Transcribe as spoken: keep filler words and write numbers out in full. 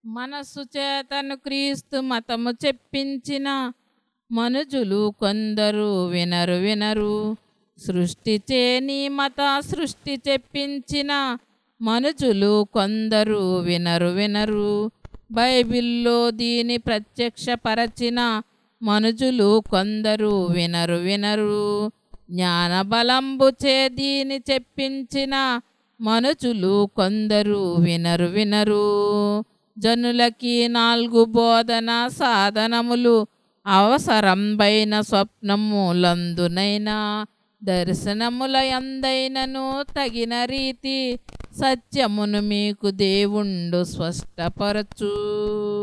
మనస్సు చేతను క్రీస్తు మతము చెప్పించిన మనుజులు కొందరు వినరు వినరు. సృష్టి చేని మత సృష్టి చెప్పించిన మనుజులు కొందరు వినరు వినరు. బైబిల్లో దీని ప్రత్యక్షపరచిన మనుజులు కొందరు వినరు వినరు. జ్ఞానబలంబు చే దీని చెప్పించిన మనుజులు కొందరు వినరు వినరు. జనులకి నాలుగు బోధన సాధనములు అవసరంబైన స్వప్నములందునైనా దర్శనముల యందైనను తగిన రీతి సత్యమును మీకు దేవుండు స్పష్టపరచు.